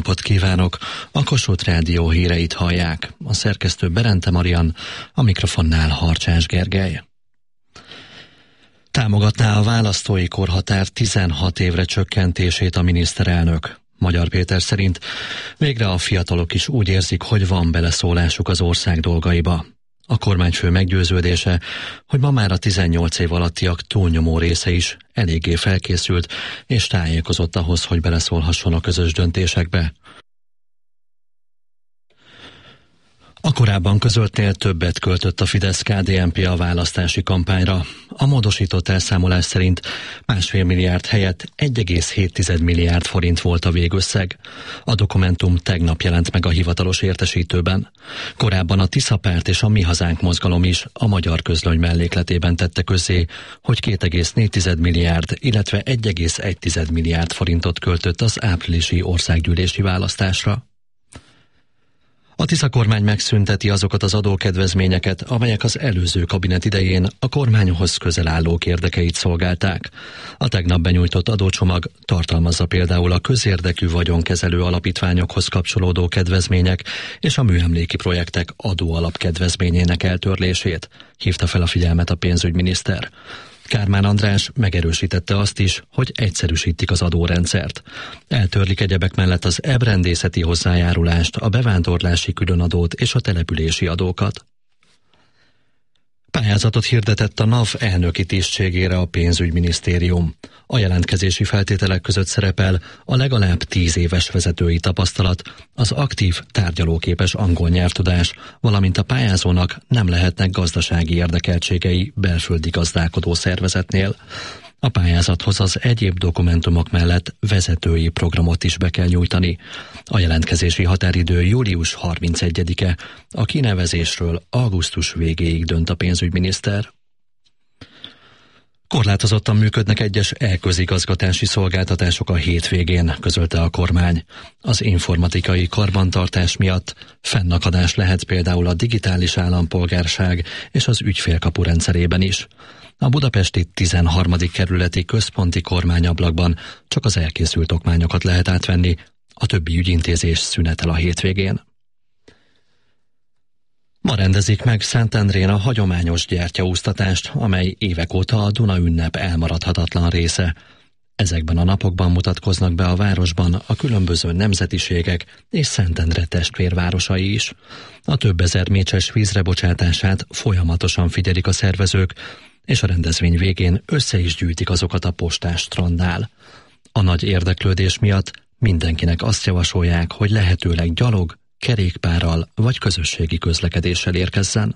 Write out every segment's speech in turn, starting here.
napot kívánok! A Kossuth Rádió híreit hallják. A szerkesztő Berente Marian, a mikrofonnál Harcsás Gergely. Támogatná a választói korhatár 16 évre csökkentését a miniszterelnök. Magyar Péter szerint végre a fiatalok is úgy érzik, hogy van beleszólásuk az ország dolgaiba. A kormányfő meggyőződése, hogy ma már a 18 év alattiak túlnyomó része is eléggé felkészült és tájékozott ahhoz, hogy beleszólhasson a közös döntésekbe. A korábban közöltnél többet költött a Fidesz-KDNP a választási kampányra. A módosított elszámolás szerint 1,5 milliárd helyett 1,7 milliárd forint volt a végösszeg. A dokumentum tegnap jelent meg a hivatalos értesítőben. Korábban a Tisza Párt és a Mi Hazánk mozgalom is a Magyar Közlöny mellékletében tette közzé, hogy 2,4 milliárd, illetve 1,1 milliárd forintot költött az áprilisi országgyűlési választásra. A Tisza kormány megszünteti azokat az adókedvezményeket, amelyek az előző kabinet idején a kormányhoz közel állók érdekeit szolgálták. A tegnap benyújtott adócsomag tartalmazza például a közérdekű vagyonkezelő alapítványokhoz kapcsolódó kedvezmények és a műemléki projektek adóalapkedvezményének eltörlését, hívta fel a figyelmet a pénzügyminiszter. Kármán András megerősítette azt is, hogy egyszerűsítik az adórendszert. Eltörlik egyebek mellett az ebrendészeti hozzájárulást, a bevándorlási különadót és a települési adókat. Pályázatot hirdetett a NAV elnöki tisztségére a pénzügyminisztérium. A jelentkezési feltételek között szerepel a legalább 10 éves vezetői tapasztalat, az aktív, tárgyalóképes angol nyelvtudás, valamint a pályázónak nem lehetnek gazdasági érdekeltségei belföldi gazdálkodó szervezetnél. A pályázathoz az egyéb dokumentumok mellett vezetői programot is be kell nyújtani. A jelentkezési határidő július 31-e, a kinevezésről augusztus végéig dönt a pénzügyminiszter. Korlátozottan működnek egyes e-közigazgatási szolgáltatások a hétvégén, közölte a kormány. Az informatikai karbantartás miatt fennakadás lehet például a digitális állampolgárság és az ügyfélkapu rendszerében is. A budapesti 13. kerületi központi kormányablakban csak az elkészült okmányokat lehet átvenni, a többi ügyintézés szünetel a hétvégén. Ma rendezik meg Szentendrén a hagyományos gyertyaúsztatást, amely évek óta a Duna ünnep elmaradhatatlan része. Ezekben a napokban mutatkoznak be a városban a különböző nemzetiségek és Szentendre testvérvárosai is. A több ezer mécses vízre bocsátását folyamatosan figyelik a szervezők, és a rendezvény végén össze is gyűjtik azokat a postás strandnál. A nagy érdeklődés miatt mindenkinek azt javasolják, hogy lehetőleg gyalog, kerékpárral vagy közösségi közlekedéssel érkezzen.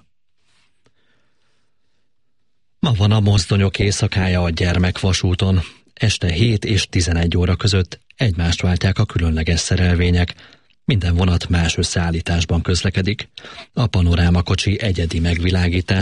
Ma van a mozdonyok éjszakája a Gyermekvasúton. Este 7 és 11 óra között egymást váltják a különleges szerelvények. Minden vonat más összeállításban közlekedik. A panorámakocsi egyedi megvilágítás